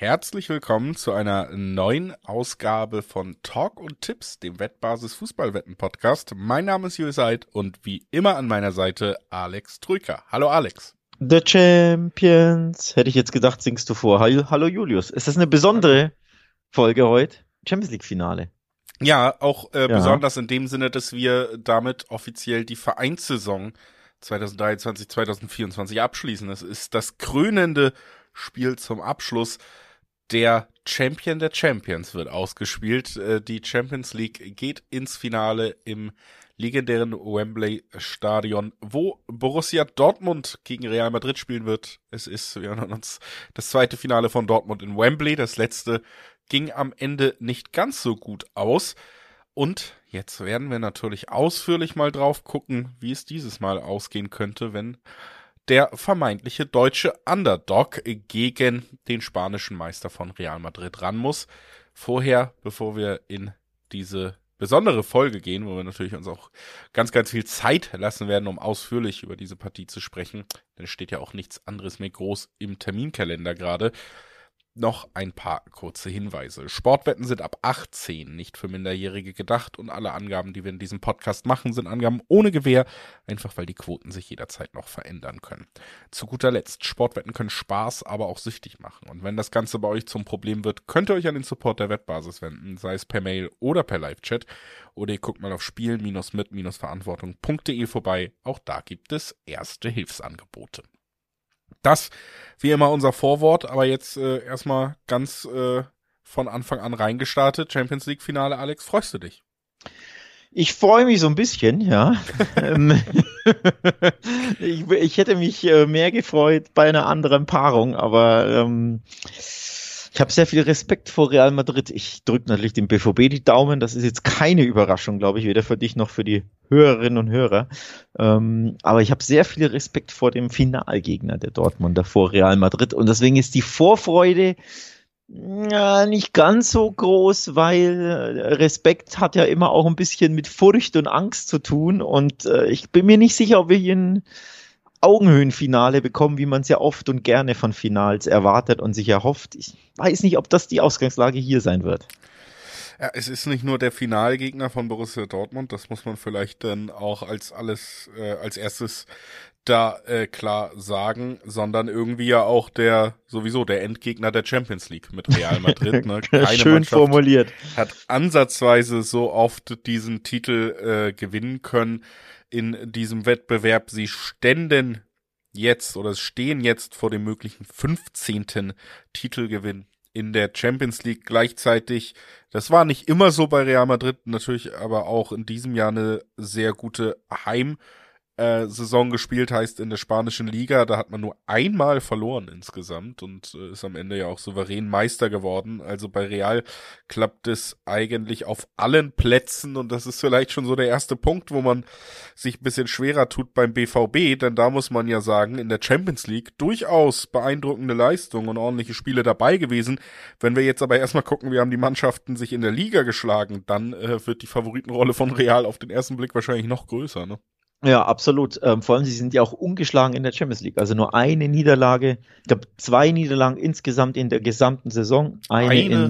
herzlich willkommen zu einer neuen Ausgabe von Talk und Tipps, dem Wettbasis Fußballwetten-Podcast. Mein Name ist Julius Eid und wie immer an meiner Seite Alex Trüker. Hallo Alex. The Champions. Hätte ich jetzt gedacht, singst du vor. Hallo Julius. Ist das eine besondere Folge heute? Champions League Finale. Ja, auch besonders in dem Sinne, dass wir damit offiziell die Vereinssaison 2023-2024 abschließen. Es ist das krönende Spiel zum Abschluss. Der Champion der Champions wird ausgespielt. Die Champions League geht ins Finale im legendären Wembley-Stadion, wo Borussia Dortmund gegen Real Madrid spielen wird. Wir erinnern uns, das zweite Finale von Dortmund in Wembley. Das letzte ging am Ende nicht ganz so gut aus. Und jetzt werden wir natürlich ausführlich mal drauf gucken, wie es dieses Mal ausgehen könnte, wenn der vermeintliche deutsche Underdog gegen den spanischen Meister von Real Madrid ran muss. Vorher, bevor wir in diese besondere Folge gehen, wo wir natürlich uns auch ganz, ganz viel Zeit lassen werden, um ausführlich über diese Partie zu sprechen, denn es steht ja auch nichts anderes mehr groß im Terminkalender gerade, noch ein paar kurze Hinweise. Sportwetten sind ab 18 nicht für Minderjährige gedacht und alle Angaben, die wir in diesem Podcast machen, sind Angaben ohne Gewähr, einfach weil die Quoten sich jederzeit noch verändern können. Zu guter Letzt, Sportwetten können Spaß, aber auch süchtig machen. Und wenn das Ganze bei euch zum Problem wird, könnt ihr euch an den Support der Wettbasis wenden, sei es per Mail oder per Live-Chat. Oder ihr guckt mal auf spielen-mit-verantwortung.de vorbei. Auch da gibt es erste Hilfsangebote. Das, wie immer, unser Vorwort, aber jetzt erstmal ganz von Anfang an reingestartet. Champions League Finale, Alex, freust du dich? Ich freue mich so ein bisschen, ja. Ich hätte mich mehr gefreut bei einer anderen Paarung, aber ich habe sehr viel Respekt vor Real Madrid. Ich drücke natürlich dem BVB die Daumen. Das ist jetzt keine Überraschung, glaube ich, weder für dich noch für die Hörerinnen und Hörer. Aber ich habe sehr viel Respekt vor dem Finalgegner der Dortmunder, vor Real Madrid. Und deswegen ist die Vorfreude nicht ganz so groß, weil Respekt hat ja immer auch ein bisschen mit Furcht und Angst zu tun. Und ich bin mir nicht sicher, ob wir hier ein Augenhöhenfinale bekommen, wie man es ja oft und gerne von Finals erwartet und sich erhofft. Ich weiß nicht, ob das die Ausgangslage hier sein wird. Ja, es ist nicht nur der Finalgegner von Borussia Dortmund, das muss man vielleicht dann auch als erstes da klar sagen, sondern irgendwie ja auch der Endgegner der Champions League mit Real Madrid. Ne? Keine Schön Mannschaft formuliert. hat ansatzweise so oft diesen Titel gewinnen können in diesem Wettbewerb. Sie stehen jetzt vor dem möglichen 15. Titelgewinn in der Champions League gleichzeitig. Das war nicht immer so bei Real Madrid, natürlich aber auch in diesem Jahr eine sehr gute Saison gespielt, heißt in der spanischen Liga, da hat man nur einmal verloren insgesamt und ist am Ende ja auch souverän Meister geworden. Also bei Real klappt es eigentlich auf allen Plätzen und das ist vielleicht schon so der erste Punkt, wo man sich ein bisschen schwerer tut beim BVB, denn da muss man ja sagen, in der Champions League durchaus beeindruckende Leistung und ordentliche Spiele dabei gewesen. Wenn wir jetzt aber erstmal gucken, wie haben die Mannschaften sich in der Liga geschlagen, dann wird die Favoritenrolle von Real auf den ersten Blick wahrscheinlich noch größer, ne? Ja, absolut. Vor allem, sie sind ja auch ungeschlagen in der Champions League. Also nur eine Niederlage, ich glaube 2 Niederlagen insgesamt in der gesamten Saison. Eine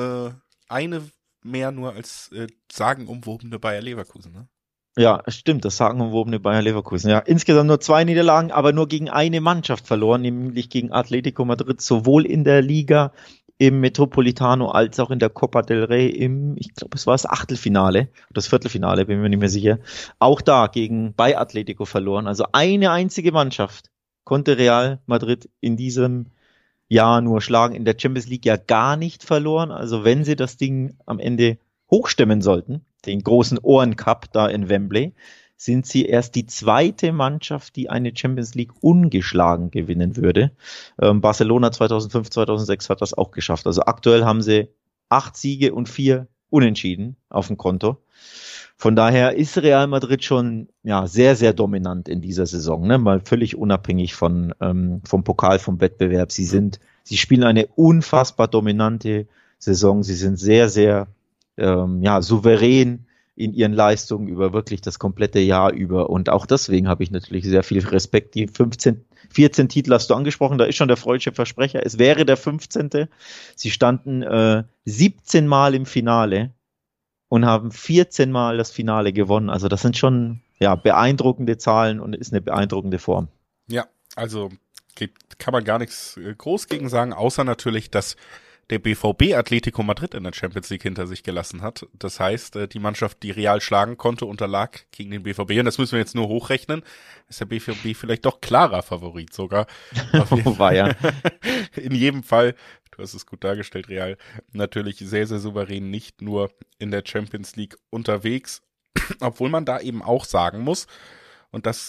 mehr nur als sagenumwobene Bayer Leverkusen, ne? Ja, stimmt, das sagenumwobene Bayer Leverkusen. Ja, insgesamt nur 2 Niederlagen, aber nur gegen eine Mannschaft verloren, nämlich gegen Atletico Madrid, sowohl in der Liga, im Metropolitano als auch in der Copa del Rey ich glaube, es war das Achtelfinale, das Viertelfinale, bin mir nicht mehr sicher, auch da bei Atletico verloren. Also eine einzige Mannschaft konnte Real Madrid in diesem Jahr nur schlagen, in der Champions League ja gar nicht verloren. Also wenn sie das Ding am Ende hochstemmen sollten, den großen Ohrencup da in Wembley, sind sie erst die zweite Mannschaft, die eine Champions League ungeschlagen gewinnen würde. Barcelona 2005, 2006 hat das auch geschafft. Also aktuell haben sie 8 Siege und 4 Unentschieden auf dem Konto. Von daher ist Real Madrid schon sehr, sehr dominant in dieser Saison, ne? Mal völlig unabhängig vom Pokal, vom Wettbewerb. Sie spielen eine unfassbar dominante Saison. Sie sind sehr, sehr souverän in ihren Leistungen über wirklich das komplette Jahr über. Und auch deswegen habe ich natürlich sehr viel Respekt. Die 15 14 Titel hast du angesprochen, da ist schon der freudsche Versprecher. Es wäre der 15. Sie standen 17 Mal im Finale und haben 14 Mal das Finale gewonnen. Also das sind schon beeindruckende Zahlen und ist eine beeindruckende Form. Ja, also kann man gar nichts groß gegen sagen, außer natürlich, dass der BVB Atletico Madrid in der Champions League hinter sich gelassen hat. Das heißt, die Mannschaft, die Real schlagen konnte, unterlag gegen den BVB. Und das müssen wir jetzt nur hochrechnen. Ist der BVB vielleicht doch klarer Favorit sogar. War ja. In jedem Fall, du hast es gut dargestellt, Real, natürlich sehr, sehr souverän, nicht nur in der Champions League unterwegs. Obwohl man da eben auch sagen muss, und das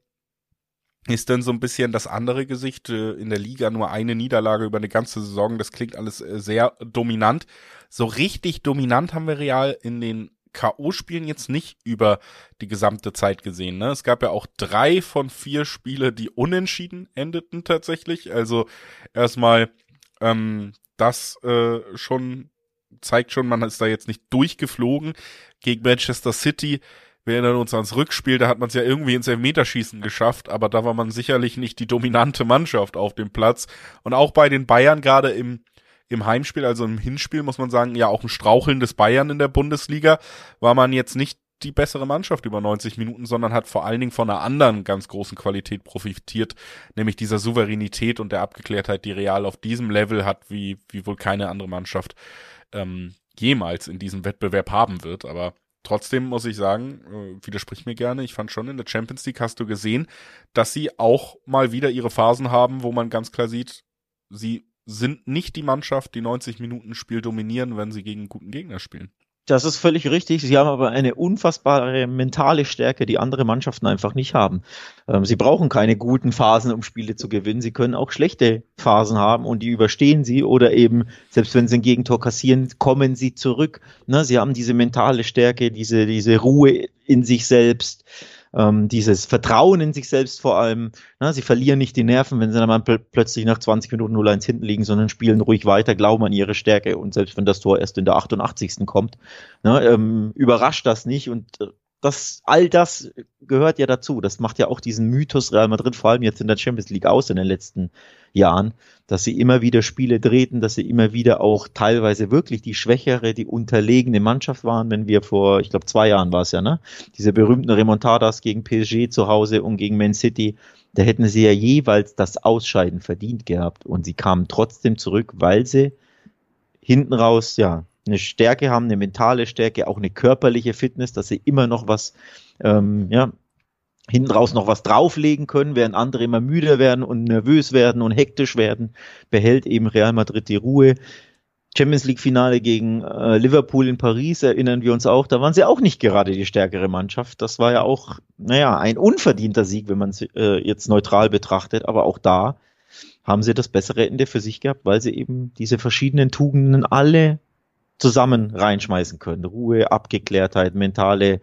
ist dann so ein bisschen das andere Gesicht, in der Liga nur eine Niederlage über eine ganze Saison, das klingt alles sehr dominant. So richtig dominant haben wir Real in den K.O.-Spielen jetzt nicht über die gesamte Zeit gesehen, ne? Es gab ja auch 3 von 4 Spiele, die unentschieden endeten tatsächlich, also erstmal das schon zeigt schon, man ist da jetzt nicht durchgeflogen gegen Manchester City. Wir erinnern uns ans Rückspiel, da hat man es ja irgendwie ins Elfmeterschießen geschafft, aber da war man sicherlich nicht die dominante Mannschaft auf dem Platz. Und auch bei den Bayern, gerade im Heimspiel, also im Hinspiel, muss man sagen, ja auch ein strauchelndes Bayern in der Bundesliga, war man jetzt nicht die bessere Mannschaft über 90 Minuten, sondern hat vor allen Dingen von einer anderen ganz großen Qualität profitiert, nämlich dieser Souveränität und der Abgeklärtheit, die Real auf diesem Level hat, wie wohl keine andere Mannschaft jemals in diesem Wettbewerb haben wird, aber trotzdem muss ich sagen, widersprich mir gerne, ich fand schon in der Champions League hast du gesehen, dass sie auch mal wieder ihre Phasen haben, wo man ganz klar sieht, sie sind nicht die Mannschaft, die 90 Minuten Spiel dominieren, wenn sie gegen einen guten Gegner spielen. Das ist völlig richtig. Sie haben aber eine unfassbare mentale Stärke, die andere Mannschaften einfach nicht haben. Sie brauchen keine guten Phasen, um Spiele zu gewinnen. Sie können auch schlechte Phasen haben und die überstehen sie oder eben, selbst wenn sie ein Gegentor kassieren, kommen sie zurück. Sie haben diese mentale Stärke, diese Ruhe in sich selbst, dieses Vertrauen in sich selbst vor allem. Sie verlieren nicht die Nerven, wenn sie dann mal plötzlich nach 20 Minuten 0-1 hinten liegen, sondern spielen ruhig weiter, glauben an ihre Stärke und selbst wenn das Tor erst in der 88. kommt, überrascht das nicht und all das gehört ja dazu. Das macht ja auch diesen Mythos Real Madrid, vor allem jetzt in der Champions League aus in den letzten Jahren, dass sie immer wieder Spiele drehten, dass sie immer wieder auch teilweise wirklich die schwächere, die unterlegene Mannschaft waren, wenn wir vor, ich glaube 2 Jahren war es ja, ne? Diese berühmten Remontadas gegen PSG zu Hause und gegen Man City, da hätten sie ja jeweils das Ausscheiden verdient gehabt und sie kamen trotzdem zurück, weil sie hinten raus, eine Stärke haben, eine mentale Stärke, auch eine körperliche Fitness, dass sie immer noch was, hinten raus noch was drauflegen können, während andere immer müde werden und nervös werden und hektisch werden, behält eben Real Madrid die Ruhe. Champions League Finale gegen Liverpool in Paris, erinnern wir uns auch, da waren sie auch nicht gerade die stärkere Mannschaft. Das war ja auch, ein unverdienter Sieg, wenn man es jetzt neutral betrachtet, aber auch da haben sie das bessere Ende für sich gehabt, weil sie eben diese verschiedenen Tugenden alle zusammen reinschmeißen können. Ruhe, Abgeklärtheit, eine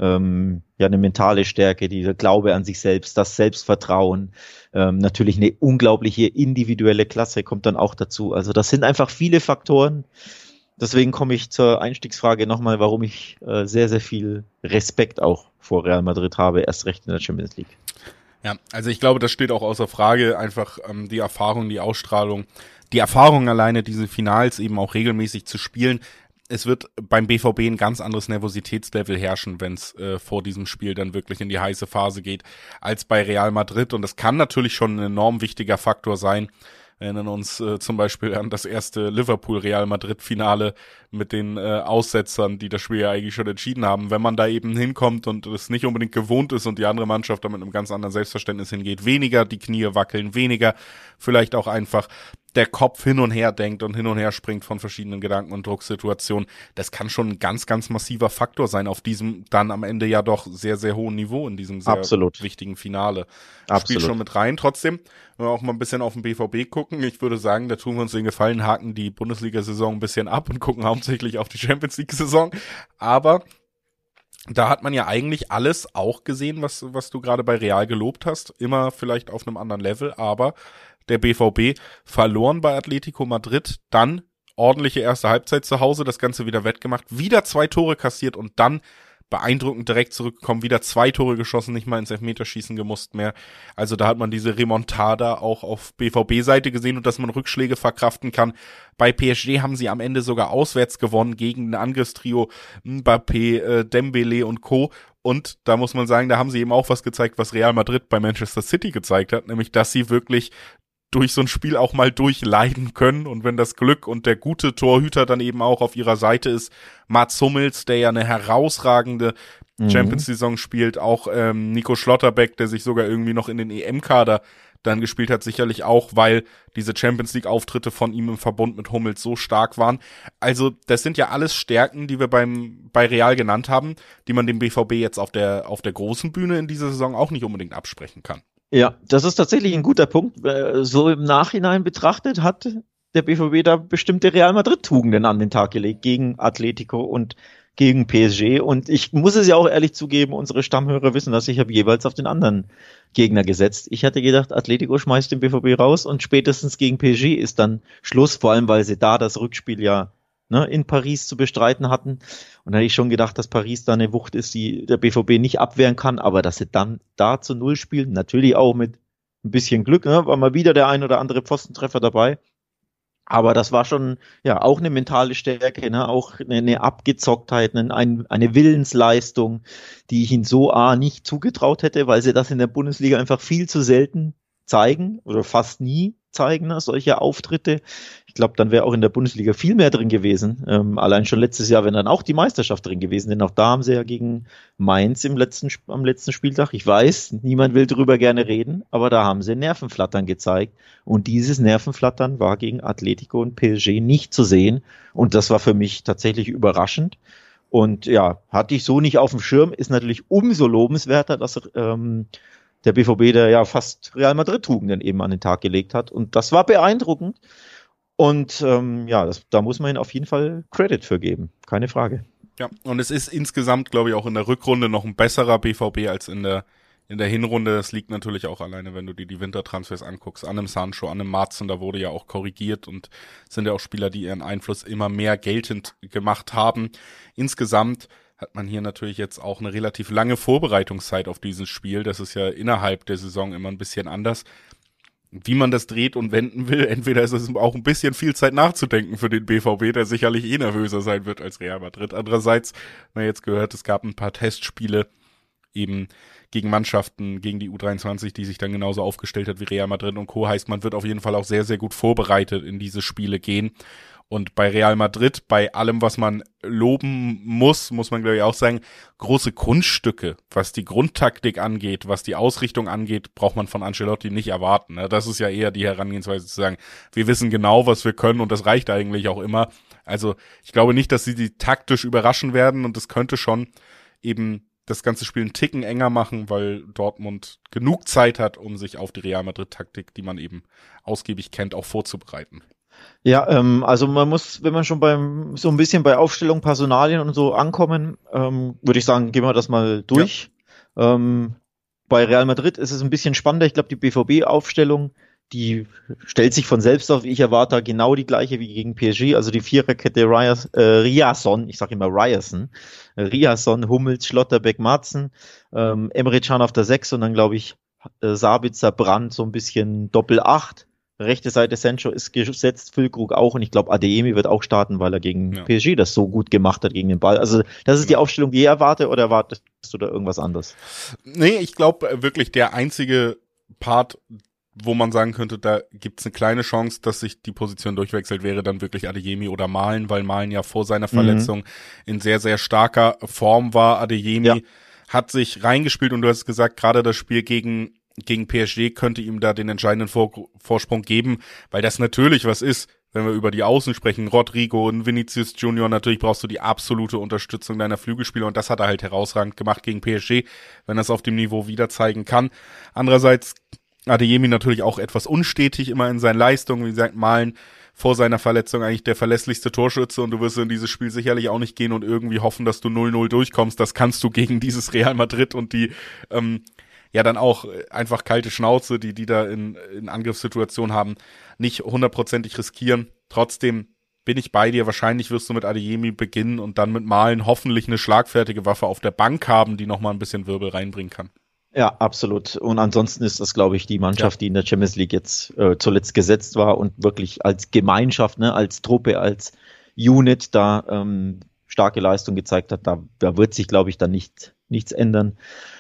mentale Stärke, dieser Glaube an sich selbst, das Selbstvertrauen, natürlich eine unglaubliche individuelle Klasse kommt dann auch dazu. Also das sind einfach viele Faktoren. Deswegen komme ich zur Einstiegsfrage nochmal, warum ich sehr, sehr viel Respekt auch vor Real Madrid habe, erst recht in der Champions League. Ja, also ich glaube, das steht auch außer Frage, einfach die Erfahrung, die Ausstrahlung, die Erfahrung alleine, diese Finals eben auch regelmäßig zu spielen. Es wird beim BVB ein ganz anderes Nervositätslevel herrschen, wenn es vor diesem Spiel dann wirklich in die heiße Phase geht, als bei Real Madrid. Und das kann natürlich schon ein enorm wichtiger Faktor sein. Wir erinnern uns zum Beispiel an das erste Liverpool-Real-Madrid-Finale mit den Aussetzern, die das Spiel ja eigentlich schon entschieden haben. Wenn man da eben hinkommt und es nicht unbedingt gewohnt ist und die andere Mannschaft da mit einem ganz anderen Selbstverständnis hingeht, weniger die Knie wackeln, weniger vielleicht auch einfach der Kopf hin und her denkt und hin und her springt von verschiedenen Gedanken und Drucksituationen. Das kann schon ein ganz, ganz massiver Faktor sein auf diesem dann am Ende ja doch sehr, sehr hohen Niveau in diesem sehr wichtigen Finale. Spielt schon mit rein. Trotzdem, wenn wir auch mal ein bisschen auf den BVB gucken, ich würde sagen, da tun wir uns den Gefallen, haken die Bundesliga-Saison ein bisschen ab und gucken hauptsächlich auf die Champions-League-Saison. Aber da hat man ja eigentlich alles auch gesehen, was du gerade bei Real gelobt hast. Immer vielleicht auf einem anderen Level, aber der BVB verloren bei Atletico Madrid, dann ordentliche erste Halbzeit zu Hause, das Ganze wieder wettgemacht, wieder 2 Tore kassiert und dann beeindruckend direkt zurückgekommen, wieder 2 Tore geschossen, nicht mal ins Elfmeterschießen gemusst mehr. Also da hat man diese Remontada auch auf BVB-Seite gesehen und dass man Rückschläge verkraften kann. Bei PSG haben sie am Ende sogar auswärts gewonnen gegen ein Angriffstrio Mbappé, Dembele und Co. Und da muss man sagen, da haben sie eben auch was gezeigt, was Real Madrid bei Manchester City gezeigt hat, nämlich dass sie wirklich durch so ein Spiel auch mal durchleiden können und wenn das Glück und der gute Torhüter dann eben auch auf ihrer Seite ist, Mats Hummels, der ja eine herausragende Champions-Saison spielt, auch Nico Schlotterbeck, der sich sogar irgendwie noch in den EM-Kader dann gespielt hat, sicherlich auch, weil diese Champions-League-Auftritte von ihm im Verbund mit Hummels so stark waren. Also das sind ja alles Stärken, die wir bei Real genannt haben, die man dem BVB jetzt auf der großen Bühne in dieser Saison auch nicht unbedingt absprechen kann. Ja, das ist tatsächlich ein guter Punkt. So im Nachhinein betrachtet hat der BVB da bestimmte Real Madrid-Tugenden an den Tag gelegt gegen Atletico und gegen PSG. Und ich muss es ja auch ehrlich zugeben, unsere Stammhörer wissen das, ich habe jeweils auf den anderen Gegner gesetzt. Ich hatte gedacht, Atletico schmeißt den BVB raus und spätestens gegen PSG ist dann Schluss, vor allem weil sie da das Rückspiel ja in Paris zu bestreiten hatten. Und da hätte ich schon gedacht, dass Paris da eine Wucht ist, die der BVB nicht abwehren kann, aber dass sie dann da zu 0 spielen, natürlich auch mit ein bisschen Glück, war mal wieder der ein oder andere Pfostentreffer dabei. Aber das war schon, ja, auch eine mentale Stärke, auch eine Abgezocktheit, eine Willensleistung, die ich ihnen so nicht zugetraut hätte, weil sie das in der Bundesliga einfach viel zu selten zeigen oder fast nie zeigen, solche Auftritte. Ich glaube, dann wäre auch in der Bundesliga viel mehr drin gewesen. Allein schon letztes Jahr wäre dann auch die Meisterschaft drin gewesen, denn auch da haben sie ja gegen Mainz am letzten Spieltag, ich weiß, niemand will drüber gerne reden, aber da haben sie Nervenflattern gezeigt und dieses Nervenflattern war gegen Atletico und PSG nicht zu sehen und das war für mich tatsächlich überraschend. Und ja, hatte ich so nicht auf dem Schirm, ist natürlich umso lobenswerter, dass der BVB, der ja fast Real Madrid-Tugenden eben an den Tag gelegt hat. Und das war beeindruckend. Und da muss man ihnen auf jeden Fall Credit für geben. Keine Frage. Ja, und es ist insgesamt, glaube ich, auch in der Rückrunde noch ein besserer BVB als in der Hinrunde. Das liegt natürlich auch alleine, wenn du dir die Wintertransfers anguckst, an einem Sancho, an einem Marzen, da wurde ja auch korrigiert und sind ja auch Spieler, die ihren Einfluss immer mehr geltend gemacht haben. Insgesamt hat man hier natürlich jetzt auch eine relativ lange Vorbereitungszeit auf dieses Spiel. Das ist ja innerhalb der Saison immer ein bisschen anders. Wie man das dreht und wenden will, entweder ist es auch ein bisschen viel Zeit nachzudenken für den BVB, der sicherlich nervöser sein wird als Real Madrid. Andererseits, man jetzt gehört, es gab ein paar Testspiele eben gegen Mannschaften, gegen die U23, die sich dann genauso aufgestellt hat wie Real Madrid und Co. Heißt, man wird auf jeden Fall auch sehr, sehr gut vorbereitet in diese Spiele gehen. Und bei Real Madrid, bei allem, was man loben muss man glaube ich auch sagen, große Kunststücke, was die Grundtaktik angeht, was die Ausrichtung angeht, braucht man von Ancelotti nicht erwarten. Das ist ja eher die Herangehensweise zu sagen, wir wissen genau, was wir können und das reicht eigentlich auch immer. Also ich glaube nicht, dass sie die taktisch überraschen werden und es könnte schon eben das ganze Spiel einen Ticken enger machen, weil Dortmund genug Zeit hat, um sich auf die Real Madrid-Taktik, die man eben ausgiebig kennt, auch vorzubereiten. Ja, also man muss, wenn man schon so ein bisschen bei Aufstellung, Personalien und so ankommen, würde ich sagen, gehen wir das mal durch. Ja. Bei Real Madrid ist es ein bisschen spannender. Ich glaube, die BVB-Aufstellung, die stellt sich von selbst auf. Ich erwarte genau die gleiche wie gegen PSG. Also die Viererkette Ryerson, ich sage immer Ryerson, Hummels, Schlotterbeck, Marzen, Emre Can auf der 6 und dann glaube ich Sabitzer, Brandt so ein bisschen Doppel-8. Rechte Seite Sancho ist gesetzt, Füllkrug auch und ich glaube Adeyemi wird auch starten, weil er gegen PSG das so gut gemacht hat gegen den Ball. Also das ist die Aufstellung, die ich erwarte, oder erwartest du da irgendwas anderes? Nee, ich glaube wirklich der einzige Part, wo man sagen könnte, da gibt's eine kleine Chance, dass sich die Position durchwechselt, wäre dann wirklich Adeyemi oder Malen, weil Malen ja vor seiner Verletzung in sehr, sehr starker Form war. Adeyemi hat sich reingespielt und du hast gesagt, gerade das Spiel gegen PSG könnte ihm da den entscheidenden Vorsprung geben, weil das natürlich was ist, wenn wir über die Außen sprechen, Rodrigo und Vinicius Junior, natürlich brauchst du die absolute Unterstützung deiner Flügelspieler und das hat er halt herausragend gemacht gegen PSG, wenn er es auf dem Niveau wieder zeigen kann. Andererseits Adeyemi natürlich auch etwas unstetig immer in seinen Leistungen, wie gesagt, Malen vor seiner Verletzung eigentlich der verlässlichste Torschütze und du wirst in dieses Spiel sicherlich auch nicht gehen und irgendwie hoffen, dass du 0-0 durchkommst. Das kannst du gegen dieses Real Madrid und die dann auch einfach kalte Schnauze, die da in Angriffssituationen haben, nicht hundertprozentig riskieren. Trotzdem bin ich bei dir. Wahrscheinlich wirst du mit Adeyemi beginnen und dann mit Malen hoffentlich eine schlagfertige Waffe auf der Bank haben, die nochmal ein bisschen Wirbel reinbringen kann. Ja, absolut. Und ansonsten ist das, glaube ich, die Mannschaft, die in der Champions League jetzt zuletzt gesetzt war und wirklich als Gemeinschaft, ne, als Truppe, als Unit da starke Leistung gezeigt hat. Da wird sich, glaube ich, dann nichts ändern.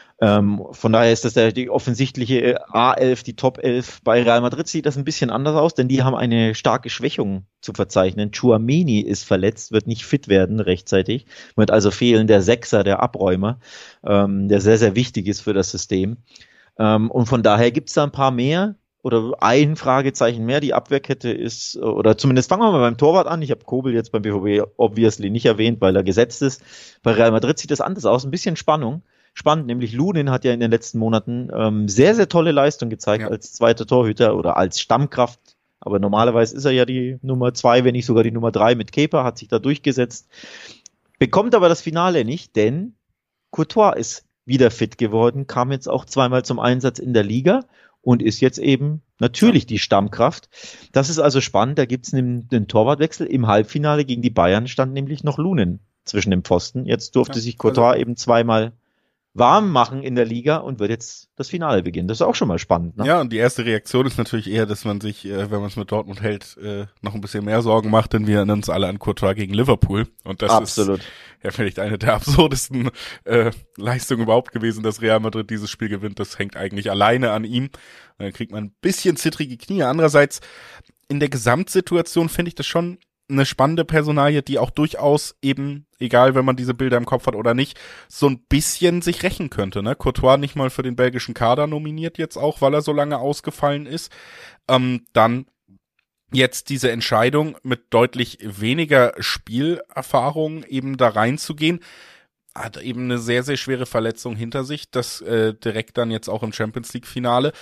Von daher ist das die offensichtliche A11, die Top 11. Bei Real Madrid sieht das ein bisschen anders aus, denn die haben eine starke Schwächung zu verzeichnen. Tchouaméni ist verletzt, wird nicht fit werden rechtzeitig, wird also fehlen der Sechser, der Abräumer, der sehr, sehr wichtig ist für das System. Und von daher gibt es da ein paar mehr oder ein Fragezeichen mehr. Die Abwehrkette ist, oder zumindest fangen wir mal beim Torwart an. Ich habe Kobel jetzt beim BVB obviously nicht erwähnt, weil er gesetzt ist. Bei Real Madrid sieht das anders aus, ein bisschen Spannend, nämlich Lunin hat ja in den letzten Monaten sehr, sehr tolle Leistung gezeigt als zweiter Torhüter oder als Stammkraft. Aber normalerweise ist er ja die Nummer 2, wenn nicht sogar die Nummer 3 mit Kepa, hat sich da durchgesetzt. Bekommt aber das Finale nicht, denn Courtois ist wieder fit geworden, kam jetzt auch zweimal zum Einsatz in der Liga und ist jetzt eben natürlich die Stammkraft. Das ist also spannend, da gibt es einen Torwartwechsel. Im Halbfinale gegen die Bayern stand nämlich noch Lunin zwischen dem Pfosten. Jetzt durfte sich Courtois eben zweimal warm machen in der Liga und wird jetzt das Finale beginnen. Das ist auch schon mal spannend. Ne? Ja, und die erste Reaktion ist natürlich eher, dass man sich, wenn man es mit Dortmund hält, noch ein bisschen mehr Sorgen macht, denn wir erinnern uns alle an Courtois gegen Liverpool. Und das ist ja vielleicht eine der absurdesten Leistungen überhaupt gewesen, dass Real Madrid dieses Spiel gewinnt. Das hängt eigentlich alleine an ihm. Dann kriegt man ein bisschen zittrige Knie. Andererseits, in der Gesamtsituation finde ich das schon eine spannende Personalie, die auch durchaus eben, egal wenn man diese Bilder im Kopf hat oder nicht, so ein bisschen sich rächen könnte. Ne? Courtois nicht mal für den belgischen Kader nominiert jetzt auch, weil er so lange ausgefallen ist. Dann jetzt diese Entscheidung mit deutlich weniger Spielerfahrung eben da reinzugehen, hat eben eine sehr, sehr schwere Verletzung hinter sich, das direkt dann jetzt auch im Champions-League-Finale.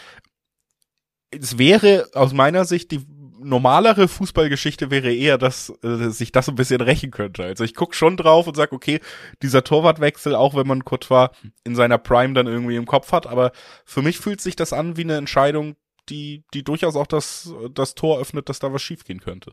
Es wäre aus meiner Sicht die normalere Fußballgeschichte wäre eher, dass sich das ein bisschen rächen könnte. Also ich guck schon drauf und sag, okay, dieser Torwartwechsel, auch wenn man Courtois in seiner Prime dann irgendwie im Kopf hat, aber für mich fühlt sich das an wie eine Entscheidung, die durchaus auch das Tor öffnet, dass da was schiefgehen könnte.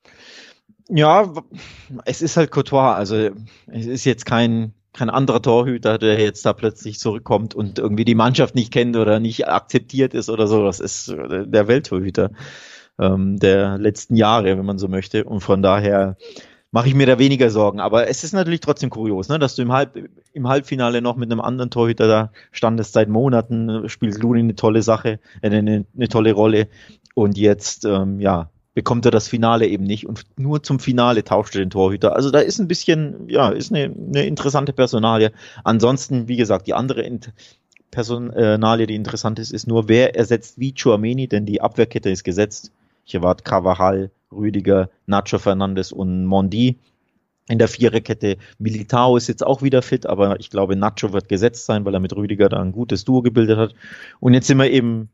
Ja, es ist halt Courtois, also es ist jetzt kein anderer Torhüter, der jetzt da plötzlich zurückkommt und irgendwie die Mannschaft nicht kennt oder nicht akzeptiert ist oder so. Das ist der Welttorhüter der letzten Jahre, wenn man so möchte. Und von daher mache ich mir da weniger Sorgen. Aber es ist natürlich trotzdem kurios, ne, dass du im Halbfinale noch mit einem anderen Torhüter da standest seit Monaten, spielt Lunin eine tolle Sache, eine tolle Rolle. Und jetzt, bekommt er das Finale eben nicht und nur zum Finale tauscht er den Torhüter. Also da ist ein bisschen, ist eine interessante Personalie. Ansonsten, wie gesagt, die andere Personalie, die interessant ist nur, wer ersetzt wie Tchouaméni, denn die Abwehrkette ist gesetzt. Ich erwarte Carvajal, Rüdiger, Nacho Fernandes und Mondi. In der Viererkette Militao ist jetzt auch wieder fit, aber ich glaube, Nacho wird gesetzt sein, weil er mit Rüdiger da ein gutes Duo gebildet hat. Und jetzt sind wir eben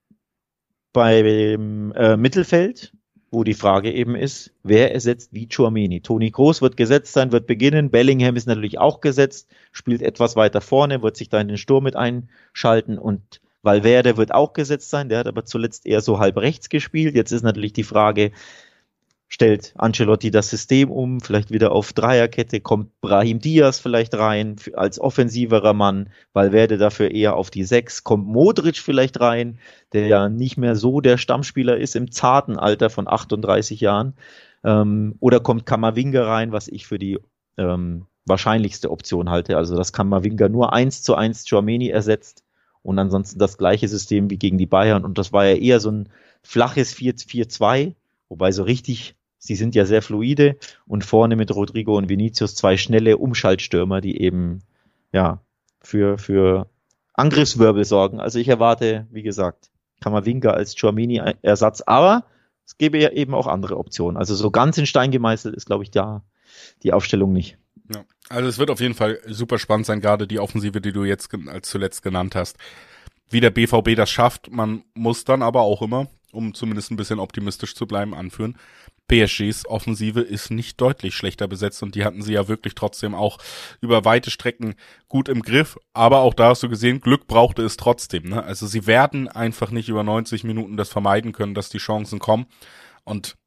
beim Mittelfeld, wo die Frage eben ist, wer ersetzt wie Tchouaméni? Toni Kroos wird gesetzt sein, wird beginnen. Bellingham ist natürlich auch gesetzt, spielt etwas weiter vorne, wird sich da in den Sturm mit einschalten und Valverde wird auch gesetzt sein, der hat aber zuletzt eher so halb rechts gespielt. Jetzt ist natürlich die Frage, stellt Ancelotti das System um, vielleicht wieder auf Dreierkette, kommt Brahim Diaz vielleicht rein als offensiverer Mann, Valverde dafür eher auf die 6, kommt Modric vielleicht rein, der ja nicht mehr so der Stammspieler ist im zarten Alter von 38 Jahren, oder kommt Camavinga rein, was ich für die wahrscheinlichste Option halte, also dass Camavinga nur 1:1 Tchouaméni ersetzt und ansonsten das gleiche System wie gegen die Bayern und das war ja eher so ein flaches 4-4-2, wobei so richtig, sie sind ja sehr fluide und vorne mit Rodrigo und Vinicius 2 schnelle Umschaltstürmer, die eben für Angriffswirbel sorgen. Also ich erwarte, wie gesagt, Camavinga als Tchouaméni-Ersatz, aber es gäbe ja eben auch andere Optionen. Also so ganz in Stein gemeißelt ist, glaube ich, da die Aufstellung nicht. Ja, also es wird auf jeden Fall super spannend sein, gerade die Offensive, die du jetzt als zuletzt genannt hast. Wie der BVB das schafft, man muss dann aber auch immer, um zumindest ein bisschen optimistisch zu bleiben, anführen. PSGs Offensive ist nicht deutlich schlechter besetzt und die hatten sie ja wirklich trotzdem auch über weite Strecken gut im Griff. Aber auch da hast du gesehen, Glück brauchte es trotzdem. Ne? Also sie werden einfach nicht über 90 Minuten das vermeiden können, dass die Chancen kommen. Und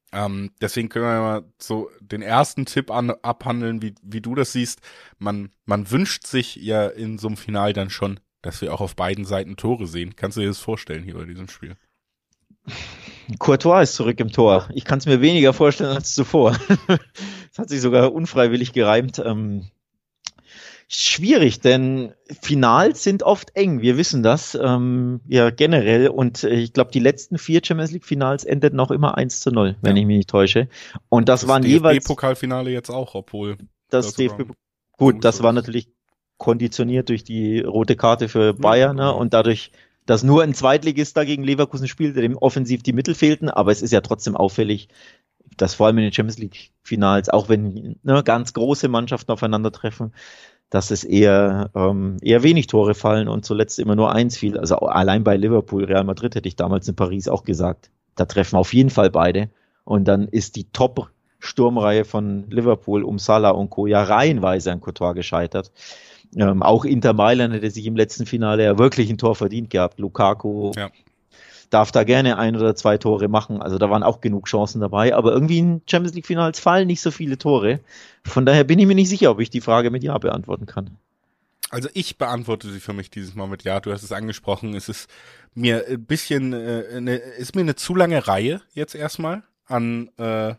Deswegen können wir ja mal so den ersten Tipp abhandeln, wie du das siehst. Man wünscht sich ja in so einem Final dann schon, dass wir auch auf beiden Seiten Tore sehen. Kannst du dir das vorstellen hier bei diesem Spiel? Courtois ist zurück im Tor. Ich kann es mir weniger vorstellen als zuvor. Das hat sich sogar unfreiwillig gereimt. Schwierig, denn Finals sind oft eng. Wir wissen das ja generell. Und ich glaube, die letzten 4 Champions League Finals endeten auch immer 1-0, wenn ich mich nicht täusche. Und das waren jeweils DFB-Pokalfinale jetzt auch, obwohl das DFB. Gut, das war natürlich konditioniert durch die rote Karte für Bayern, ne? Und dadurch, dass nur ein Zweitligist dagegen Leverkusen spielte, dem offensiv die Mittel fehlten. Aber es ist ja trotzdem auffällig, dass vor allem in den Champions League Finals, auch wenn ganz große Mannschaften aufeinandertreffen, dass es eher wenig Tore fallen und zuletzt immer nur 1 fiel. Also allein bei Liverpool, Real Madrid hätte ich damals in Paris auch gesagt, da treffen auf jeden Fall beide. Und dann ist die Top-Sturmreihe von Liverpool um Salah und Co. ja reihenweise an Courtois gescheitert. Auch Inter Mailand hätte sich im letzten Finale ja wirklich ein Tor verdient gehabt. Lukaku darf da gerne 1 oder 2 Tore machen. Also da waren auch genug Chancen dabei. Aber irgendwie in Champions League Finals fallen nicht so viele Tore. Von daher bin ich mir nicht sicher, ob ich die Frage mit Ja beantworten kann. Also ich beantworte sie für mich dieses Mal mit Ja. Du hast es angesprochen. Es ist mir ein bisschen, ist mir eine zu lange Reihe jetzt erstmal an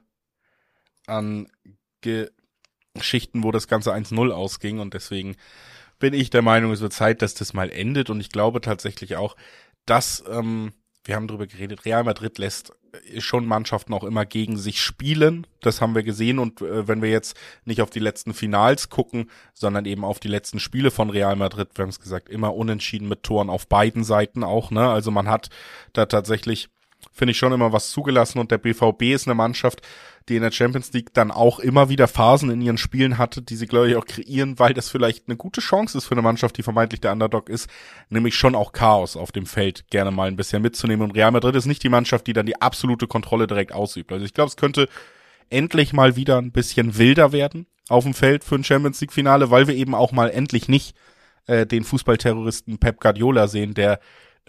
Geschichten, wo das Ganze 1-0 ausging. Und deswegen bin ich der Meinung, es wird Zeit, dass das mal endet. Und ich glaube tatsächlich auch, dass wir haben drüber geredet, Real Madrid lässt schon Mannschaften auch immer gegen sich spielen. Das haben wir gesehen. Und wenn wir jetzt nicht auf die letzten Finals gucken, sondern eben auf die letzten Spiele von Real Madrid, wir haben es gesagt, immer unentschieden mit Toren auf beiden Seiten auch, ne? Also man hat da tatsächlich, finde ich, schon immer was zugelassen. Und der BVB ist eine Mannschaft, die in der Champions League dann auch immer wieder Phasen in ihren Spielen hatte, die sie, glaube ich, auch kreieren, weil das vielleicht eine gute Chance ist für eine Mannschaft, die vermeintlich der Underdog ist, nämlich schon auch Chaos auf dem Feld gerne mal ein bisschen mitzunehmen. Und Real Madrid ist nicht die Mannschaft, die dann die absolute Kontrolle direkt ausübt. Also ich glaube, es könnte endlich mal wieder ein bisschen wilder werden auf dem Feld für ein Champions League Finale, weil wir eben auch mal endlich nicht den Fußballterroristen Pep Guardiola sehen, der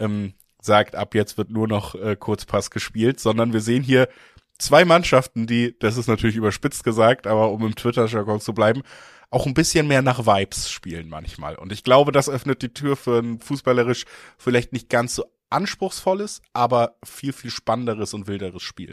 sagt, ab jetzt wird nur noch Kurzpass gespielt, sondern wir sehen hier 2 Mannschaften, die, das ist natürlich überspitzt gesagt, aber um im Twitter-Jargon zu bleiben, auch ein bisschen mehr nach Vibes spielen manchmal. Und ich glaube, das öffnet die Tür für ein fußballerisch vielleicht nicht ganz so anspruchsvolles, aber viel, viel spannenderes und wilderes Spiel.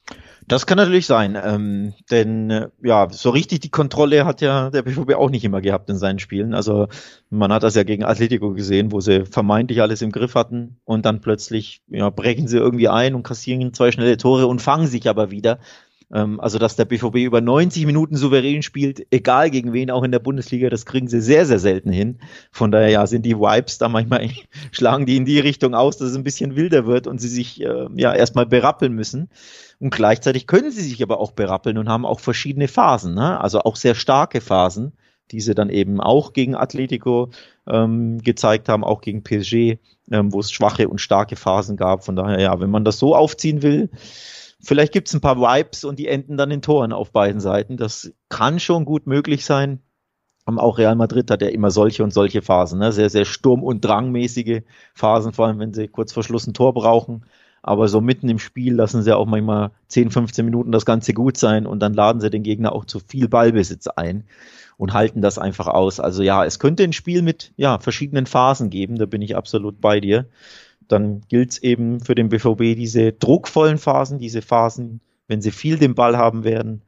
Das kann natürlich sein, denn so richtig die Kontrolle hat ja der BVB auch nicht immer gehabt in seinen Spielen. Also man hat das ja gegen Atletico gesehen, wo sie vermeintlich alles im Griff hatten und dann plötzlich brechen sie irgendwie ein und kassieren 2 schnelle Tore und fangen sich aber wieder. Also dass der BVB über 90 Minuten souverän spielt, egal gegen wen, auch in der Bundesliga, das kriegen sie sehr, sehr selten hin. Von daher sind die Vibes da manchmal, schlagen die in die Richtung aus, dass es ein bisschen wilder wird und sie sich erstmal berappeln müssen. Und gleichzeitig können sie sich aber auch berappeln und haben auch verschiedene Phasen, ne? Also auch sehr starke Phasen, die sie dann eben auch gegen Atletico gezeigt haben, auch gegen PSG, wo es schwache und starke Phasen gab. Von daher, wenn man das so aufziehen will, vielleicht gibt's ein paar Vibes und die enden dann in Toren auf beiden Seiten. Das kann schon gut möglich sein. Auch Real Madrid hat ja immer solche und solche Phasen, ne? Sehr, sehr Sturm- und Drangmäßige Phasen, vor allem wenn sie kurz vor Schluss ein Tor brauchen. Aber so mitten im Spiel lassen sie auch manchmal 10, 15 Minuten das Ganze gut sein und dann laden sie den Gegner auch zu viel Ballbesitz ein und halten das einfach aus. Also es könnte ein Spiel mit verschiedenen Phasen geben, da bin ich absolut bei dir. Dann gilt es eben für den BVB diese druckvollen Phasen, diese Phasen, wenn sie viel den Ball haben werden,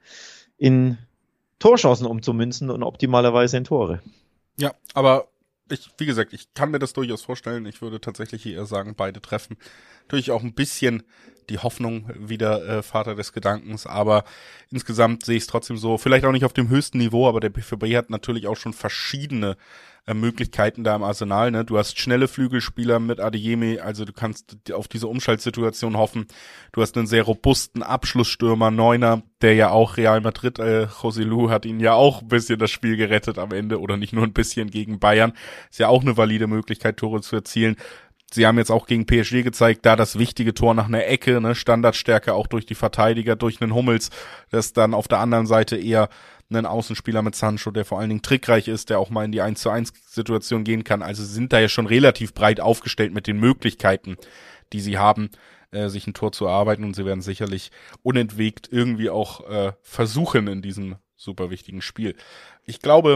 in Torchancen umzumünzen und optimalerweise in Tore. Ja, aber wie gesagt, ich kann mir das durchaus vorstellen. Ich würde tatsächlich eher sagen, beide treffen. Natürlich auch ein bisschen die Hoffnung wieder Vater des Gedankens, aber insgesamt sehe ich es trotzdem so, vielleicht auch nicht auf dem höchsten Niveau, aber der BVB hat natürlich auch schon verschiedene Möglichkeiten da im Arsenal, ne? Du hast schnelle Flügelspieler mit Adeyemi, also du kannst auf diese Umschaltsituation hoffen. Du hast einen sehr robusten Abschlussstürmer, Neuner, der ja auch Real Madrid, Joselu hat ihn ja auch ein bisschen das Spiel gerettet am Ende oder nicht nur ein bisschen gegen Bayern. Ist ja auch eine valide Möglichkeit, Tore zu erzielen. Sie haben jetzt auch gegen PSG gezeigt, da das wichtige Tor nach einer Ecke, ne, Standardstärke auch durch die Verteidiger, durch einen Hummels, das dann auf der anderen Seite eher einen Außenspieler mit Sancho, der vor allen Dingen trickreich ist, der auch mal in die 1-zu-1 Situation gehen kann. Also sind da ja schon relativ breit aufgestellt mit den Möglichkeiten, die sie haben, sich ein Tor zu erarbeiten, und sie werden sicherlich unentwegt irgendwie auch versuchen in diesem super wichtigen Spiel. Ich glaube,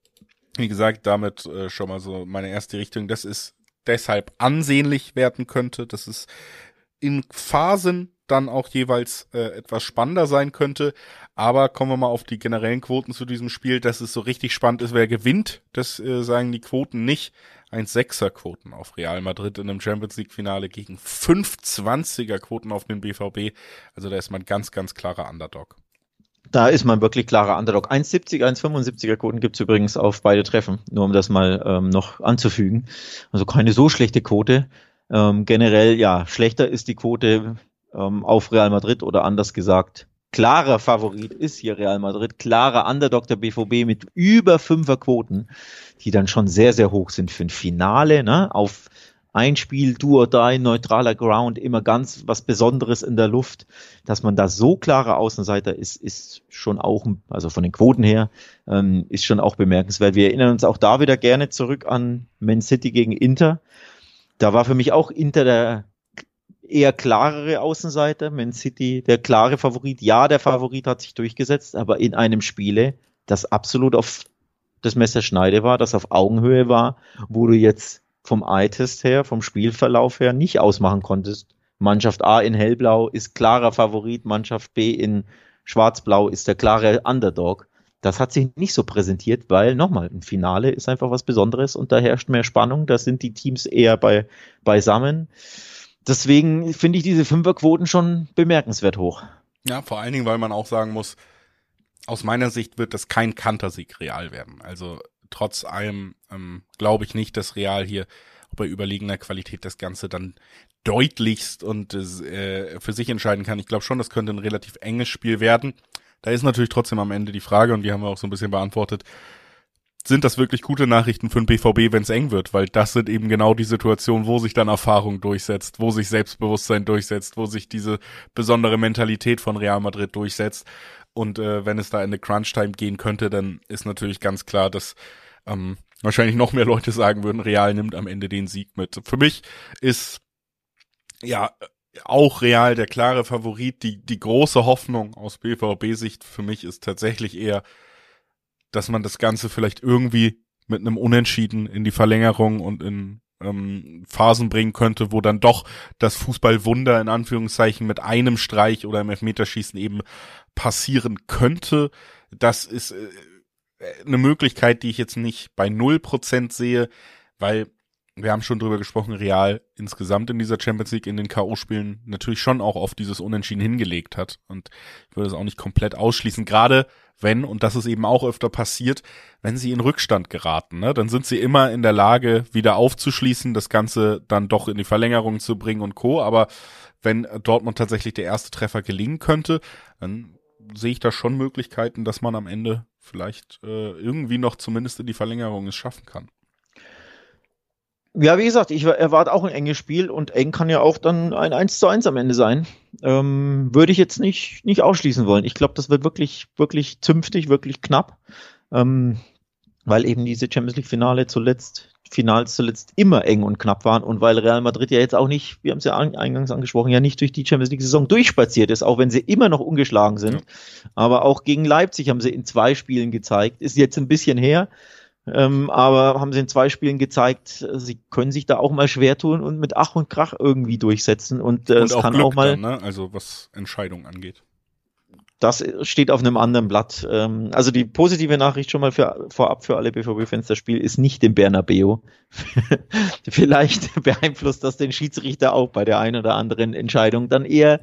wie gesagt, damit schon mal so meine erste Richtung, dass es deshalb ansehnlich werden könnte, dass es in Phasen dann auch jeweils etwas spannender sein könnte. Aber kommen wir mal auf die generellen Quoten zu diesem Spiel, dass es so richtig spannend ist, wer gewinnt. Das sagen die Quoten nicht. 1,6er Quoten auf Real Madrid in einem Champions League Finale gegen 5,20er Quoten auf den BVB. Also da ist man ganz, ganz klarer Underdog. Da ist man wirklich klarer Underdog. 1,70er, 1,75er Quoten gibt's übrigens auf beide Treffen, nur um das mal noch anzufügen. Also keine so schlechte Quote. Generell, ja, schlechter ist die Quote auf Real Madrid, oder anders gesagt, klarer Favorit ist hier Real Madrid, klarer Underdog der BVB mit über 5er Quoten, die dann schon sehr, sehr hoch sind für ein Finale, ne? Auf ein Spiel, do or die, neutraler Ground, immer ganz was Besonderes in der Luft. Dass man da so klarer Außenseiter ist schon auch, also von den Quoten her, ist schon auch bemerkenswert. Wir erinnern uns auch da wieder gerne zurück an Man City gegen Inter. Da war für mich auch Inter der eher klarere Außenseiter, Man City der klare Favorit. Ja, der Favorit hat sich durchgesetzt, aber in einem Spiele, das absolut auf das Messerschneide war, das auf Augenhöhe war, wo du jetzt vom Eye-Test her, vom Spielverlauf her nicht ausmachen konntest. Mannschaft A in hellblau ist klarer Favorit, Mannschaft B in schwarzblau ist der klare Underdog. Das hat sich nicht so präsentiert, weil nochmal, ein Finale ist einfach was Besonderes und da herrscht mehr Spannung, da sind die Teams eher beisammen. Deswegen finde ich diese Fünferquoten schon bemerkenswert hoch. Ja, vor allen Dingen, weil man auch sagen muss, aus meiner Sicht wird das kein Kantersieg Real werden. Also trotz allem glaube ich nicht, dass Real hier bei überlegener Qualität das Ganze dann deutlichst und für sich entscheiden kann. Ich glaube schon, das könnte ein relativ enges Spiel werden. Da ist natürlich trotzdem am Ende die Frage, und die haben wir auch so ein bisschen beantwortet, sind das wirklich gute Nachrichten für den BVB, wenn es eng wird? Weil das sind eben genau die Situationen, wo sich dann Erfahrung durchsetzt, wo sich Selbstbewusstsein durchsetzt, wo sich diese besondere Mentalität von Real Madrid durchsetzt. Und wenn es da in eine Crunch-Time gehen könnte, dann ist natürlich ganz klar, dass wahrscheinlich noch mehr Leute sagen würden, Real nimmt am Ende den Sieg mit. Für mich ist ja auch Real der klare Favorit. Die große Hoffnung aus BVB-Sicht für mich ist tatsächlich eher, dass man das Ganze vielleicht irgendwie mit einem Unentschieden in die Verlängerung und in Phasen bringen könnte, wo dann doch das Fußballwunder in Anführungszeichen mit einem Streich oder im Elfmeterschießen eben passieren könnte. Das ist eine Möglichkeit, die ich jetzt nicht bei 0% sehe, weil wir haben schon drüber gesprochen, Real insgesamt in dieser Champions League in den K.O.-Spielen natürlich schon auch auf dieses Unentschieden hingelegt hat, und ich würde es auch nicht komplett ausschließen, gerade wenn, und das ist eben auch öfter passiert, wenn sie in Rückstand geraten, ne, dann sind sie immer in der Lage, wieder aufzuschließen, das Ganze dann doch in die Verlängerung zu bringen und Co., aber wenn Dortmund tatsächlich der erste Treffer gelingen könnte, dann sehe ich da schon Möglichkeiten, dass man am Ende vielleicht irgendwie noch zumindest in die Verlängerung es schaffen kann. Ja, wie gesagt, ich erwarte auch ein enges Spiel, und eng kann ja auch dann ein 1:1 am Ende sein. Würde ich jetzt nicht ausschließen wollen. Ich glaube, das wird wirklich, wirklich zünftig, wirklich knapp, weil eben diese Champions League Finals zuletzt immer eng und knapp waren, und weil Real Madrid ja jetzt auch nicht, wir haben es ja eingangs angesprochen, ja nicht durch die Champions League Saison durchspaziert ist, auch wenn sie immer noch ungeschlagen sind. Ja. Aber auch gegen Leipzig haben sie in 2 Spielen gezeigt, ist jetzt ein bisschen her, aber haben sie in 2 Spielen gezeigt, sie können sich da auch mal schwer tun und mit Ach und Krach irgendwie durchsetzen, und es auch kann Glück auch mal, dann, ne? Also was Entscheidungen angeht. Das steht auf einem anderen Blatt. Also die positive Nachricht schon mal vorab für alle BVB-Fans, das Spiel ist nicht im Bernabeu. Vielleicht beeinflusst das den Schiedsrichter auch bei der einen oder anderen Entscheidung dann eher,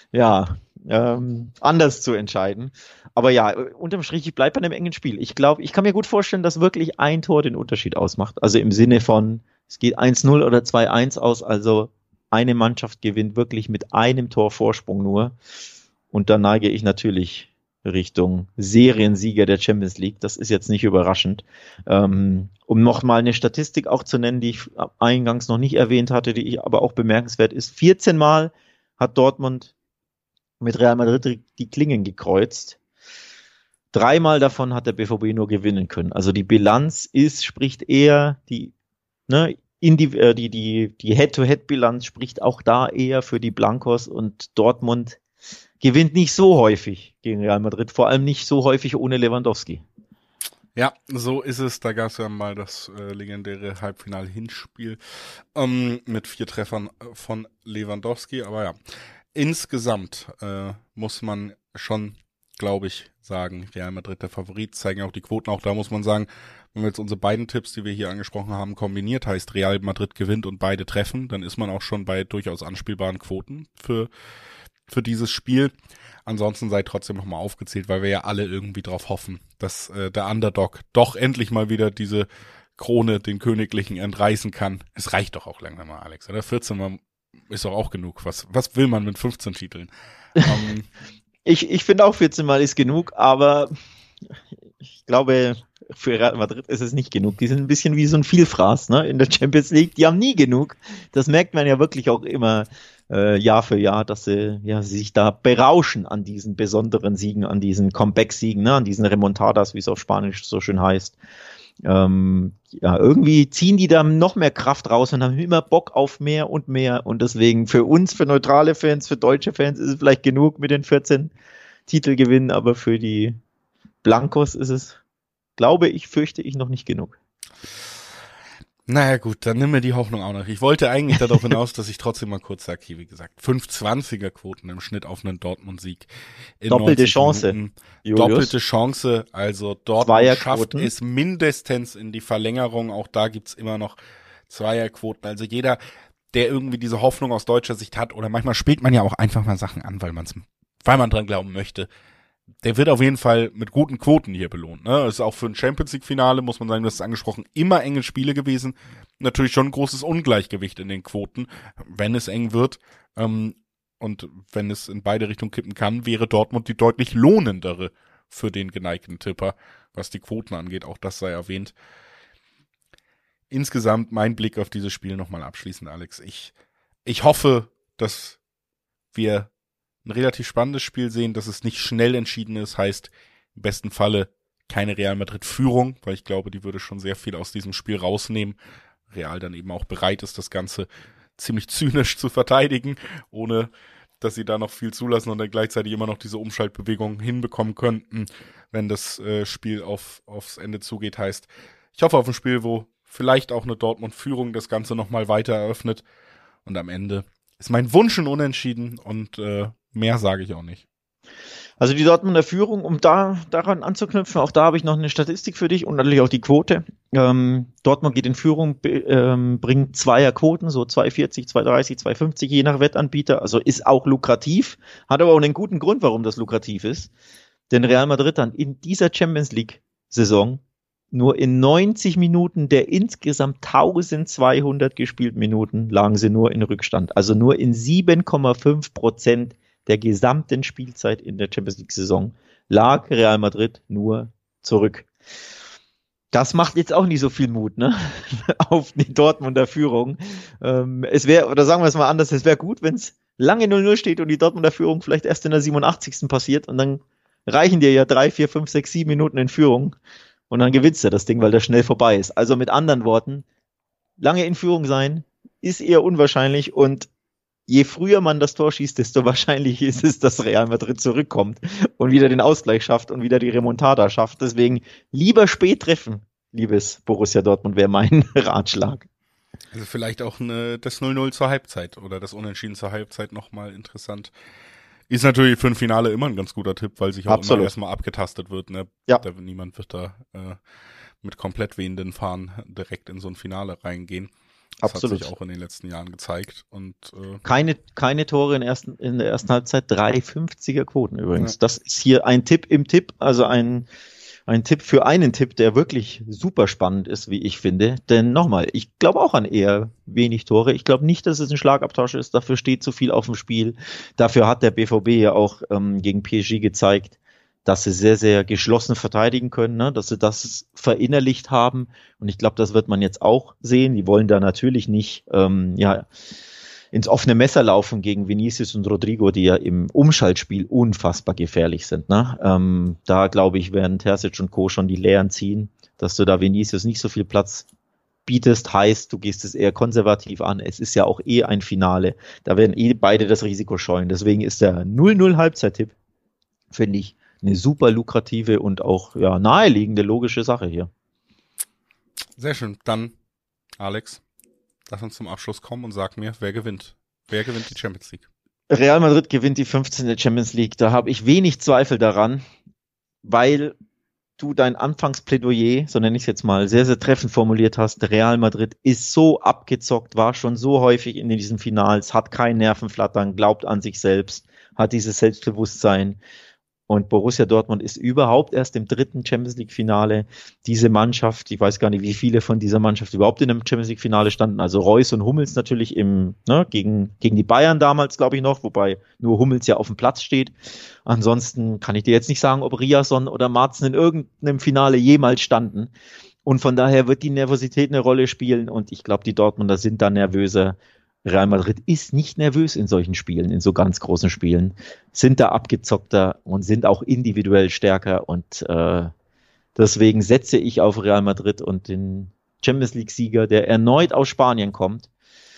anders zu entscheiden. Aber ja, unterm Strich, ich bleibe bei einem engen Spiel. Ich glaube, ich kann mir gut vorstellen, dass wirklich ein Tor den Unterschied ausmacht. Also im Sinne von, es geht 1:0 oder 2:1 aus, also eine Mannschaft gewinnt wirklich mit einem Tor Vorsprung nur. Und da neige ich natürlich Richtung Seriensieger der Champions League. Das ist jetzt nicht überraschend. Um nochmal eine Statistik auch zu nennen, die ich eingangs noch nicht erwähnt hatte, die ich aber auch bemerkenswert ist. 14 Mal hat Dortmund mit Real Madrid die Klingen gekreuzt. 3 Mal davon hat der BVB nur gewinnen können. Also die Bilanz spricht eher die Head-to-Head-Bilanz spricht auch da eher für die Blancos und Dortmund gewinnt nicht so häufig gegen Real Madrid, vor allem nicht so häufig ohne Lewandowski. Ja, so ist es. Da gab es ja mal das legendäre Halbfinal-Hinspiel mit 4 Treffern von Lewandowski. Aber ja, insgesamt muss man schon, glaube ich, sagen, Real Madrid der Favorit, zeigen auch die Quoten. Auch da muss man sagen, wenn wir jetzt unsere beiden Tipps, die wir hier angesprochen haben, kombiniert, heißt Real Madrid gewinnt und beide treffen, dann ist man auch schon bei durchaus anspielbaren Quoten für dieses Spiel. Ansonsten sei trotzdem nochmal aufgezählt, weil wir ja alle irgendwie drauf hoffen, dass der Underdog doch endlich mal wieder diese Krone den Königlichen entreißen kann. Es reicht doch auch langsam mal, Alex, oder? 14 Mal ist doch auch genug. Was will man mit 15 Titeln? Ich finde auch 14 Mal ist genug, aber ich glaube, für Real Madrid ist es nicht genug. Die sind ein bisschen wie so ein Vielfraß, ne, in der Champions League. Die haben nie genug. Das merkt man ja wirklich auch immer Jahr für Jahr, dass sie sich da berauschen an diesen besonderen Siegen, an diesen Comeback-Siegen, ne, an diesen Remontadas, wie es auf Spanisch so schön heißt. Irgendwie ziehen die da noch mehr Kraft raus und haben immer Bock auf mehr und mehr. Und deswegen für uns, für neutrale Fans, für deutsche Fans ist es vielleicht genug mit den 14 Titelgewinnen, aber für die Blancos ist es, fürchte ich noch nicht genug. Naja gut, dann nimm mir die Hoffnung auch noch. Ich wollte eigentlich darauf hinaus, dass ich trotzdem mal kurz sage, wie gesagt, 5,20er Quoten im Schnitt auf einen Dortmund-Sieg. Doppelte Chance. Doppelte Chance, also Dortmund schafft es mindestens in die Verlängerung. Auch da gibt's immer noch Zweierquoten. Also jeder, der irgendwie diese Hoffnung aus deutscher Sicht hat, oder manchmal spielt man ja auch einfach mal Sachen an, weil man dran glauben möchte, der wird auf jeden Fall mit guten Quoten hier belohnt. Ne? Das ist auch für ein Champions-League-Finale, muss man sagen, das ist angesprochen, immer enge Spiele gewesen. Natürlich schon ein großes Ungleichgewicht in den Quoten, wenn es eng wird. Und wenn es in beide Richtungen kippen kann, wäre Dortmund die deutlich lohnendere für den geneigten Tipper, was die Quoten angeht. Auch das sei erwähnt. Insgesamt mein Blick auf dieses Spiel nochmal abschließend, Alex. Ich hoffe, dass wir ein relativ spannendes Spiel sehen, dass es nicht schnell entschieden ist, heißt im besten Falle keine Real Madrid-Führung, weil ich glaube, die würde schon sehr viel aus diesem Spiel rausnehmen. Real dann eben auch bereit ist, das Ganze ziemlich zynisch zu verteidigen, ohne dass sie da noch viel zulassen und dann gleichzeitig immer noch diese Umschaltbewegung hinbekommen könnten, wenn das Spiel aufs Ende zugeht. Heißt, ich hoffe auf ein Spiel, wo vielleicht auch eine Dortmund-Führung das Ganze nochmal weiter eröffnet und am Ende ist mein Wunsch ein Unentschieden und mehr sage ich auch nicht. Also die Dortmunder Führung, um daran anzuknüpfen, auch da habe ich noch eine Statistik für dich und natürlich auch die Quote. Dortmund geht in Führung, bringt Zweierquoten, so 2,40, 2,30, 2,50 je nach Wettanbieter, also ist auch lukrativ, hat aber auch einen guten Grund, warum das lukrativ ist. Denn Real Madrid dann in dieser Champions League Saison nur in 90 Minuten der insgesamt 1200 gespielten Minuten lagen sie nur in Rückstand. Also nur in 7,5% der gesamten Spielzeit in der Champions League Saison lag Real Madrid nur zurück. Das macht jetzt auch nicht so viel Mut, ne? Auf die Dortmunder Führung. Es wäre, oder sagen wir es mal anders, es wäre gut, wenn es lange 0-0 steht und die Dortmunder Führung vielleicht erst in der 87. passiert und dann reichen dir ja 3, 4, 5, 6, 7 Minuten in Führung. Und dann gewinnst du das Ding, weil das schnell vorbei ist. Also mit anderen Worten, lange in Führung sein ist eher unwahrscheinlich und je früher man das Tor schießt, desto wahrscheinlich ist es, dass Real Madrid zurückkommt und wieder den Ausgleich schafft und wieder die Remontada schafft. Deswegen lieber spät treffen, liebes Borussia Dortmund, wäre mein Ratschlag. Also vielleicht auch das 0-0 zur Halbzeit oder das Unentschieden zur Halbzeit nochmal interessant. Ist natürlich für ein Finale immer ein ganz guter Tipp, weil sich auch immer erstmal abgetastet wird. Ne? Ja. Niemand wird da mit komplett wehenden Fahnen direkt in so ein Finale reingehen. Das Absolut. Hat sich auch in den letzten Jahren gezeigt. Und keine Tore in der ersten Halbzeit, 3,50er Quoten übrigens. Ja. Das ist hier ein Tipp im Tipp, also ein Tipp für einen Tipp, der wirklich super spannend ist, wie ich finde. Denn nochmal, ich glaube auch an eher wenig Tore. Ich glaube nicht, dass es ein Schlagabtausch ist. Dafür steht zu viel auf dem Spiel. Dafür hat der BVB ja auch gegen PSG gezeigt, dass sie sehr, sehr geschlossen verteidigen können, ne? Dass sie das verinnerlicht haben. Und ich glaube, das wird man jetzt auch sehen. Die wollen da natürlich nicht ins offene Messer laufen gegen Vinicius und Rodrigo, die ja im Umschaltspiel unfassbar gefährlich sind. Ne? Da, glaube ich, werden Terzic und Co. schon die Lehren ziehen, dass du da Vinicius nicht so viel Platz bietest, heißt, du gehst es eher konservativ an. Es ist ja auch ein Finale. Da werden beide das Risiko scheuen. Deswegen ist der 0-0 Halbzeittipp, finde ich, eine super lukrative und auch naheliegende, logische Sache hier. Sehr schön. Dann, Alex, lass uns zum Abschluss kommen und sag mir, wer gewinnt? Wer gewinnt die Champions League? Real Madrid gewinnt die 15. Champions League. Da habe ich wenig Zweifel daran, weil du dein Anfangsplädoyer, so nenne ich es jetzt mal, sehr, sehr treffend formuliert hast. Real Madrid ist so abgezockt, war schon so häufig in diesen Finals, hat kein Nervenflattern, glaubt an sich selbst, hat dieses Selbstbewusstsein. Und Borussia Dortmund ist überhaupt erst im 3. Champions League Finale. Diese Mannschaft, ich weiß gar nicht, wie viele von dieser Mannschaft überhaupt in einem Champions League Finale standen. Also Reus und Hummels natürlich gegen die Bayern damals, glaube ich noch, wobei nur Hummels ja auf dem Platz steht. Ansonsten kann ich dir jetzt nicht sagen, ob Riasson oder Marzen in irgendeinem Finale jemals standen. Und von daher wird die Nervosität eine Rolle spielen. Und ich glaube, die Dortmunder sind da nervöser. Real Madrid ist nicht nervös in solchen Spielen, in so ganz großen Spielen, sind da abgezockter und sind auch individuell stärker und deswegen setze ich auf Real Madrid und den Champions League-Sieger, der erneut aus Spanien kommt.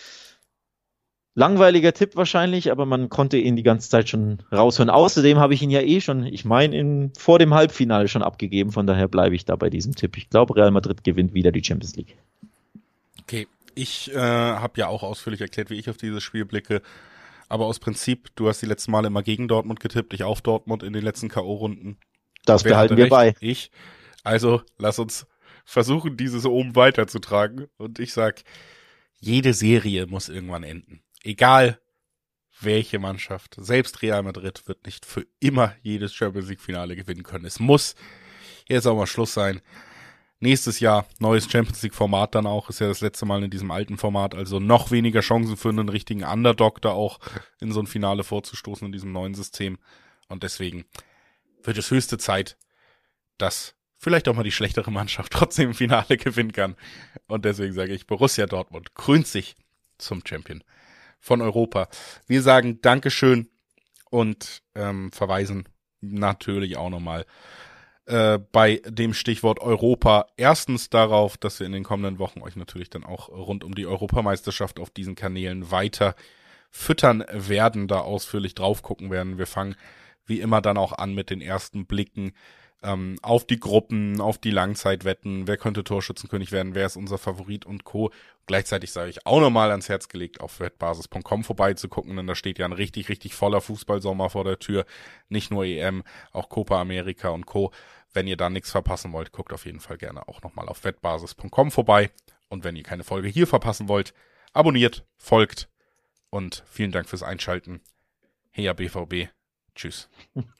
Langweiliger Tipp wahrscheinlich, aber man konnte ihn die ganze Zeit schon raushören. Außerdem habe ich ihn ja schon, ich meine, vor dem Halbfinale schon abgegeben, von daher bleibe ich da bei diesem Tipp. Ich glaube, Real Madrid gewinnt wieder die Champions League. Okay. Ich habe ja auch ausführlich erklärt, wie ich auf dieses Spiel blicke, aber aus Prinzip, du hast die letzten Male immer gegen Dortmund getippt, ich auf Dortmund in den letzten K.O.-Runden. Das behalten wir bei. Ich. Also lass uns versuchen, dieses oben weiterzutragen und ich sag, jede Serie muss irgendwann enden. Egal welche Mannschaft, selbst Real Madrid wird nicht für immer jedes Champions League Finale gewinnen können. Es muss jetzt auch mal Schluss sein. Nächstes Jahr neues Champions League Format dann auch, ist ja das letzte Mal in diesem alten Format, also noch weniger Chancen für einen richtigen Underdog da auch in so ein Finale vorzustoßen in diesem neuen System. Und deswegen wird es höchste Zeit, dass vielleicht auch mal die schlechtere Mannschaft trotzdem im Finale gewinnen kann. Und deswegen sage ich, Borussia Dortmund krönt sich zum Champion von Europa. Wir sagen Dankeschön und verweisen natürlich auch nochmal bei dem Stichwort Europa erstens darauf, dass wir in den kommenden Wochen euch natürlich dann auch rund um die Europameisterschaft auf diesen Kanälen weiter füttern werden, da ausführlich drauf gucken werden. Wir fangen wie immer dann auch an mit den ersten Blicken auf die Gruppen, auf die Langzeitwetten, wer könnte Torschützenkönig werden, wer ist unser Favorit und Co. Gleichzeitig sage ich auch nochmal ans Herz gelegt, auf wettbasis.com vorbeizugucken, denn da steht ja ein richtig, richtig voller Fußballsommer vor der Tür. Nicht nur EM, auch Copa America und Co. Wenn ihr da nichts verpassen wollt, guckt auf jeden Fall gerne auch nochmal auf wettbasis.com vorbei. Und wenn ihr keine Folge hier verpassen wollt, abonniert, folgt und vielen Dank fürs Einschalten. Heya BVB. Tschüss.